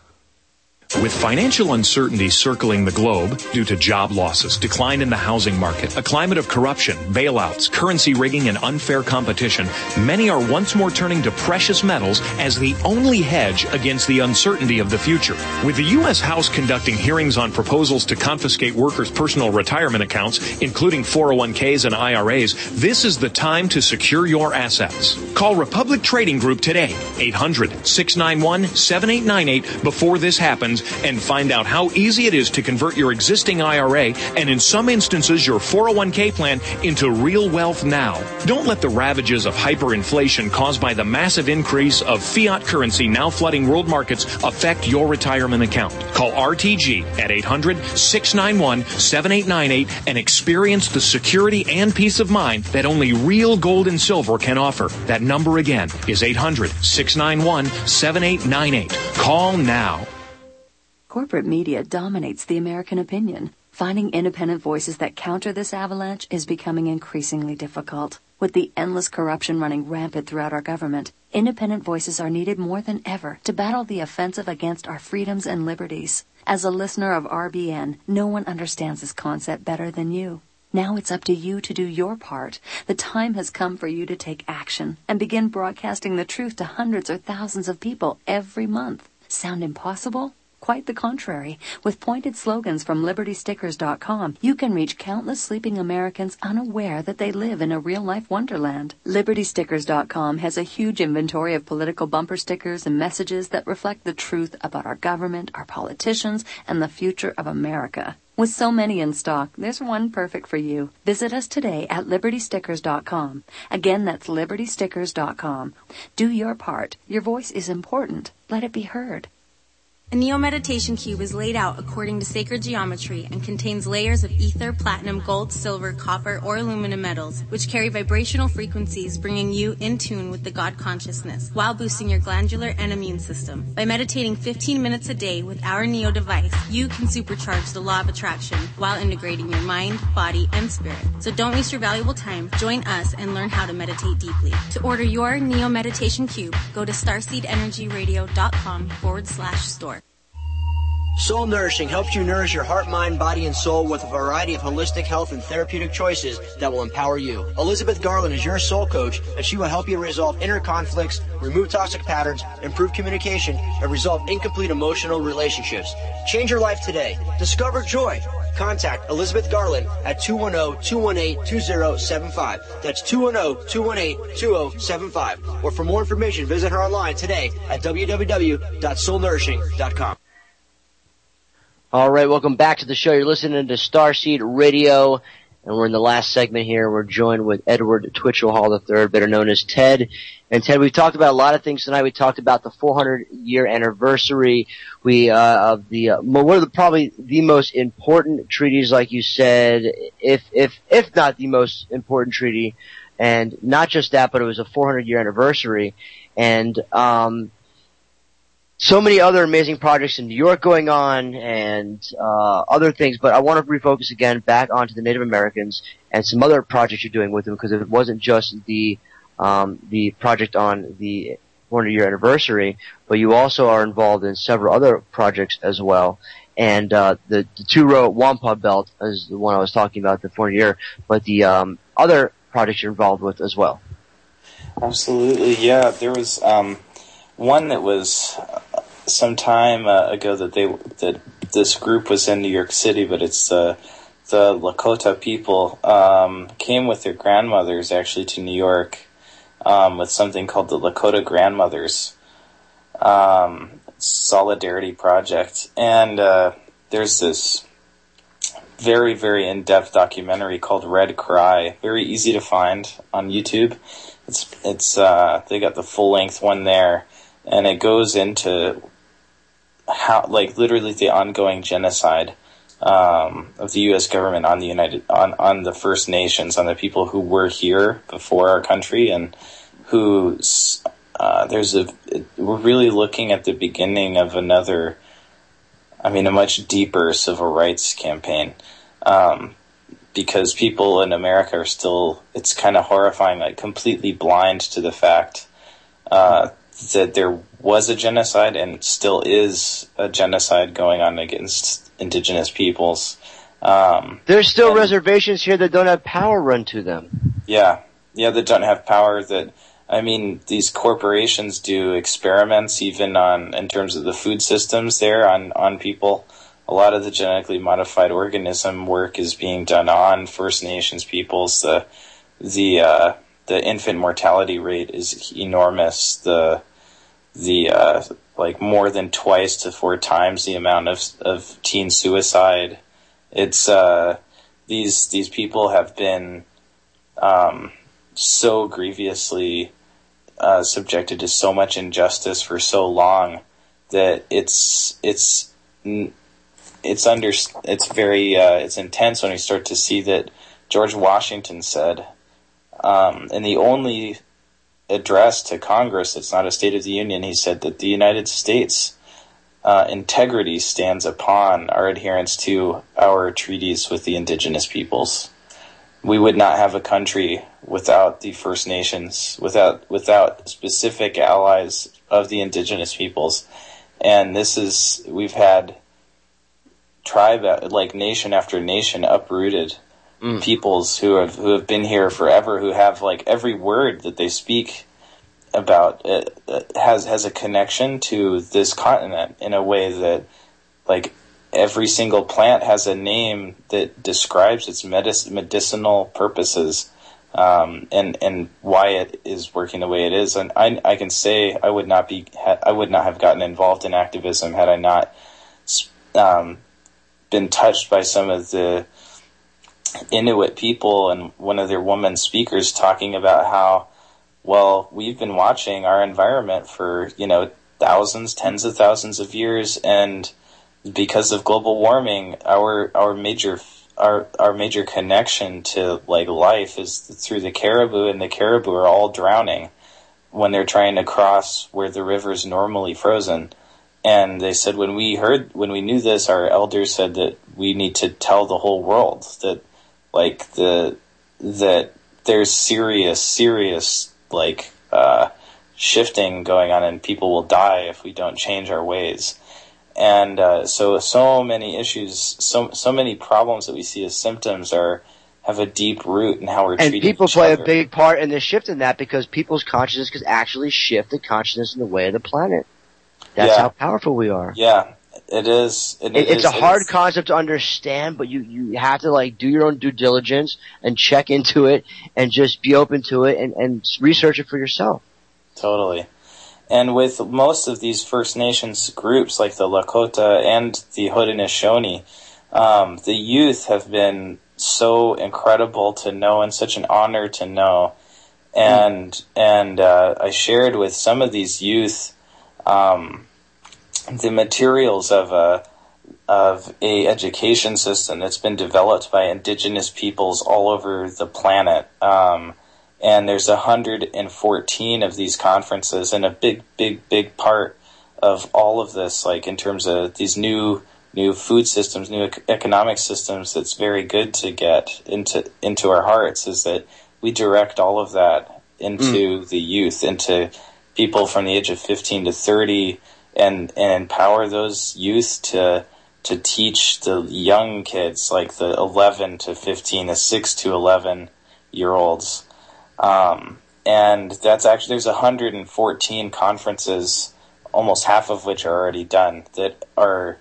With financial uncertainty circling the globe due to job losses, decline in the housing market, a climate of corruption, bailouts, currency rigging, and unfair competition, many are once more turning to precious metals as the only hedge against the uncertainty of the future. With the U S House conducting hearings on proposals to confiscate workers' personal retirement accounts, including four oh one k's and I R A's, this is the time to secure your assets. Call Republic Trading Group today, eight hundred, six nine one, seven eight nine eight, before this happens, and find out how easy it is to convert your existing I R A and in some instances your four oh one k plan into real wealth now. Don't let the ravages of hyperinflation caused by the massive increase of fiat currency now flooding world markets affect your retirement account. Call R T G at eight hundred, six nine one, seven eight nine eight and experience the security and peace of mind that only real gold and silver can offer. That number again is eight hundred, six nine one, seven eight nine eight. Call now. Corporate media dominates the American opinion. Finding independent voices that counter this avalanche is becoming increasingly difficult. With the endless corruption running rampant throughout our government, independent voices are needed more than ever to battle the offensive against our freedoms and liberties. As a listener of R B N, no one understands this concept better than you. Now it's up to you to do your part. The time has come for you to take action and begin broadcasting the truth to hundreds or thousands of people every month. Sound impossible? Quite the contrary. With pointed slogans from liberty stickers dot com, you can reach countless sleeping Americans unaware that they live in a real-life wonderland. liberty stickers dot com has a huge inventory of political bumper stickers and messages that reflect the truth about our government, our politicians, and the future of America. With so many in stock, there's one perfect for you. Visit us today at liberty stickers dot com. Again, that's liberty stickers dot com. Do your part. Your voice is important. Let it be heard. A Neo Meditation Cube is laid out according to sacred geometry and contains layers of ether, platinum, gold, silver, copper, or aluminum metals, which carry vibrational frequencies bringing you in tune with the God consciousness while boosting your glandular and immune system. By meditating fifteen minutes a day with our Neo device, you can supercharge the law of attraction while integrating your mind, body, and spirit. So don't waste your valuable time. Join us and learn how to meditate deeply. To order your Neo Meditation Cube, go to starseed energy radio dot com forward slash store. Soul Nourishing helps you nourish your heart, mind, body, and soul with a variety of holistic health and therapeutic choices that will empower you. Elizabeth Garland is your soul coach, and she will help you resolve inner conflicts, remove toxic patterns, improve communication, and resolve incomplete emotional relationships. Change your life today. Discover joy. Contact Elizabeth Garland at two one zero, two one eight, two zero seven five. That's two one zero, two one eight, two zero seven five. Or for more information, visit her online today at w w w dot soul nourishing dot com. All right, welcome back to the show. You're listening to Starseed Radio, and we're in the last segment here. We're joined with Edward Twitchell Hall the third, better known as Ted. And Ted, we've talked about a lot of things tonight. We talked about the four hundred year anniversary. We uh, of the uh, one of the probably the most important treaties, like you said, if if if not the most important treaty, and not just that, but it was a four hundred year anniversary, and um. So many other amazing projects in New York going on and uh other things, but I want to refocus again back onto the Native Americans and some other projects you're doing with them, because it wasn't just the um the project on the four hundred year anniversary, but you also are involved in several other projects as well. And uh the, the two-row Wampum Belt is the one I was talking about, the four hundred year, but the um other projects you're involved with as well. Absolutely, yeah. There was um one that was some time uh, ago that they that this group was in New York City, but it's the the Lakota people um, came with their grandmothers actually to New York um, with something called the Lakota Grandmothers um, Solidarity Project, and uh, there's this very, very in-depth documentary called Red Cry. Very easy to find on YouTube. It's it's uh, they got the full-length one there, and it goes into how, like, literally the ongoing genocide um, of the U S government on the United on on the First Nations, on the people who were here before our country, and who uh, there's a it, we're really looking at the beginning of another. I mean, a much deeper civil rights campaign, um, because people in America are still, it's kind of horrifying, like completely blind to the fact uh, that there was a genocide and still is a genocide going on against indigenous peoples. Um, There's still and, reservations here that don't have power run to them. Yeah, yeah, that don't have power that... I mean, these corporations do experiments even on, in terms of the food systems there on, on people. A lot of the genetically modified organism work is being done on First Nations peoples. The, the, uh, the infant mortality rate is enormous. The, the, uh, like more than twice to four times the amount of, of teen suicide. It's, uh, these, these people have been, um, so grievously, Uh, subjected to so much injustice for so long that it's it's it's under it's very uh, it's intense when we start to see that George Washington said um, in the only address to Congress that's not a State of the Union, he said that the United States uh, integrity stands upon our adherence to our treaties with the indigenous peoples. We would not have a country without the First Nations, without without specific allies of the indigenous peoples. And this is, we've had tribe, like nation after nation uprooted mm. peoples who have who have been here forever, who have like every word that they speak about it, it has has a connection to this continent in a way that, like, every single plant has a name that describes its medic- medicinal purposes, um, and and why it is working the way it is. And I I can say I would not be I would not have gotten involved in activism had I not um, been touched by some of the Inuit people and one of their women speakers talking about how, well, we've been watching our environment for, you know, thousands, tens of thousands of years, and because of global warming, our our major our our major connection to like life is through the caribou, and the caribou are all drowning when they're trying to cross where the river's normally frozen. And they said when we heard when we knew this, our elders said that we need to tell the whole world that like the that there's serious serious like uh, shifting going on, and people will die if we don't change our ways. And uh, so, so many issues, so so many problems that we see as symptoms are have a deep root in how we're and treating people each play other. a big part in the shift in that, because people's consciousness could actually shift the consciousness in the way of the planet. That's Yeah. how powerful we are. Yeah, it is. It, It, it it's is, a hard it is. concept to understand, but you, you have to like do your own due diligence and check into it and just be open to it and, and research it for yourself. Totally. And with most of these First Nations groups, like the Lakota and the Haudenosaunee, um, the youth have been so incredible to know and such an honor to know. And mm. and uh, I shared with some of these youth um, the materials of a of a education system that's been developed by indigenous peoples all over the planet. Um, And there's one hundred fourteen of these conferences, and a big, big, big part of all of this, like in terms of these new new food systems, new ec- economic systems, that's very good to get into into our hearts, is that we direct all of that into mm. the youth, into people from the age of fifteen to thirty, and, and empower those youth to to teach the young kids, like the eleven to fifteen, the six to eleven year olds. Um, and that's actually, there's one hundred fourteen conferences almost half of which are already done, that are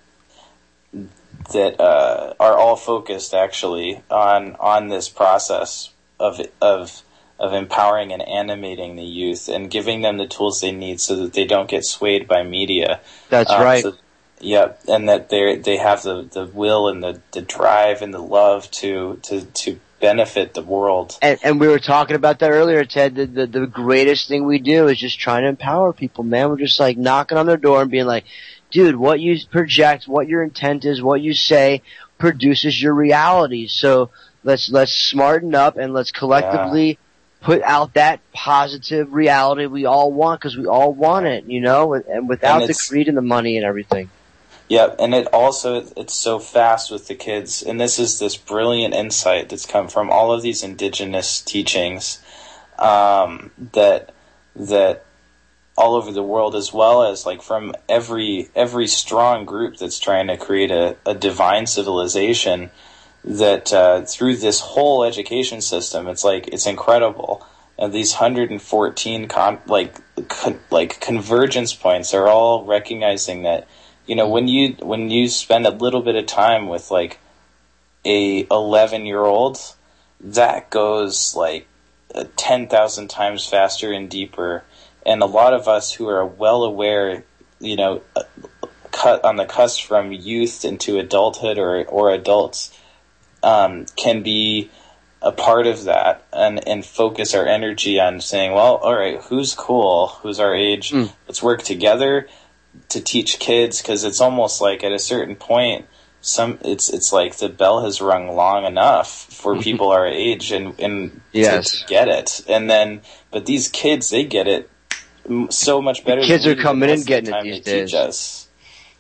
that uh, are all focused actually on on this process of of of empowering and animating the youth and giving them the tools they need so that they don't get swayed by media. That's um, right. So, yeah, and that they they have the, the will and the, the drive and the love to to to benefit the world. And, and we were talking about that earlier, Ted. The, the the greatest thing we do is just trying to empower people, man. We're just like knocking on their door and being like, dude, what you project, what your intent is, what you say produces your reality. So let's let's smarten up and let's collectively yeah. put out that positive reality we all want, because we all want it, you know, and without and the greed and the money and everything. Yeah, and it also, it's so fast with the kids, and this is this brilliant insight that's come from all of these indigenous teachings um, that that all over the world, as well as like from every every strong group that's trying to create a, a divine civilization, that uh, through this whole education system, it's like it's incredible. And these one hundred fourteen con- like con- like convergence points are all recognizing that, you know, when you when you spend a little bit of time with like a eleven year old, that goes like ten thousand times faster and deeper. And a lot of us who are well aware, you know, cut on the cusp from youth into adulthood or or adults, um, can be a part of that and, and focus our energy on saying, well, all right, who's cool, who's our age, mm. let's work together to teach kids, because it's almost like at a certain point, some it's it's like the bell has rung long enough for people our age and and yes. to, to get it, and then but these kids, they get it so much better. The kids than are coming in getting the it these days. Us.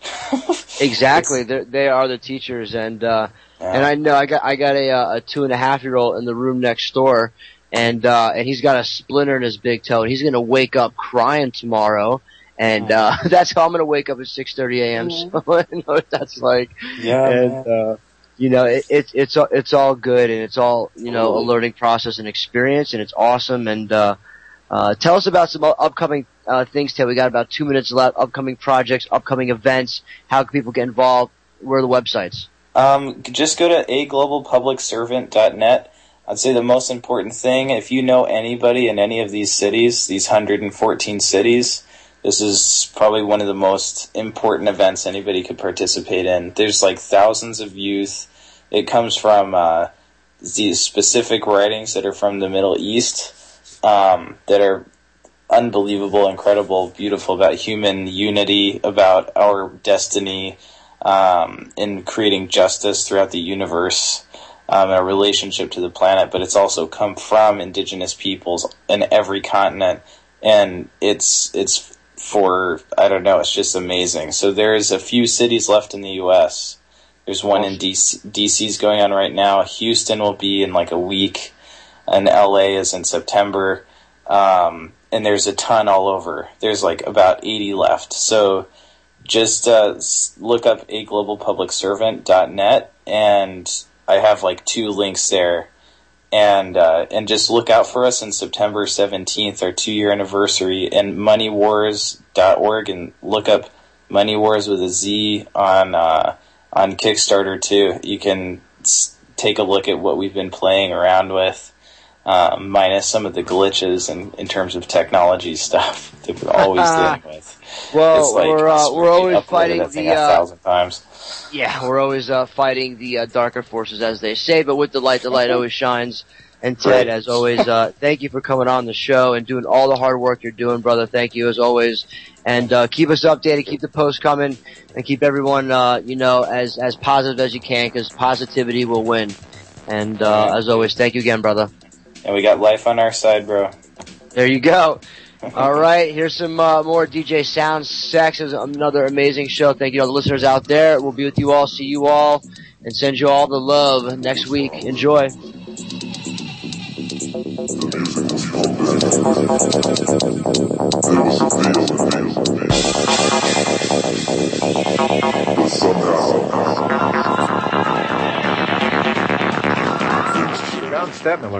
Exactly, they are the teachers, and uh, yeah. and I know I got I got a a two and a half year old in the room next door, and uh, and he's got a splinter in his big toe, and he's gonna wake up crying tomorrow. And, uh, that's how I'm gonna wake up at six thirty a.m. Mm-hmm. So I know what that's like. Yeah. And, uh, you know, it, it's, it's, it's all good, and it's all, you know, a learning process and experience, and it's awesome. And, uh, uh, tell us about some upcoming, uh, things, Ted. We got about two minutes left. Upcoming projects, upcoming events. How can people get involved? Where are the websites? Um, just go to a global public servant dot net. I'd say the most important thing, if you know anybody in any of these cities, these one hundred fourteen cities, this is probably one of the most important events anybody could participate in. There's like thousands of youth. It comes from uh, these specific writings that are from the Middle East um, that are unbelievable, incredible, beautiful, about human unity, about our destiny um, in creating justice throughout the universe, um, our relationship to the planet. But it's also come from indigenous peoples in every continent, and it's it's for, I don't know, it's just amazing. So there's a few cities left in the U S. There's one in D C. D C's going on right now. Houston will be in like a week, and L A is in September. Um, and there's a ton all over. There's like about eighty left. So just uh, look up a global public servant dot net, and I have like two links there. And uh, and just look out for us on September seventeenth, our two-year anniversary, and money wars dot org, and look up Money Wars with a Z on uh, on Kickstarter too. You can s- take a look at what we've been playing around with, uh, minus some of the glitches in, in terms of technology stuff that we're always dealing with. Well, it's like, we're uh, we're always fighting that thing the a thousand times. Yeah, we're always uh, fighting the uh, darker forces, as they say, but with the light, the light always shines. And Ted, Right. as always, uh, thank you for coming on the show and doing all the hard work you're doing, brother. Thank you, as always. And uh, keep us updated, keep the posts coming, and keep everyone, uh, you know, as as positive as you can, because positivity will win. And uh, as always, thank you again, brother. And we got life on our side, bro. There you go. All right, here's some uh, more D J Sound Sex. It's another amazing show. Thank you to all the listeners out there. We'll be with you all, see you all, and send you all the love next week. Enjoy. John Stedman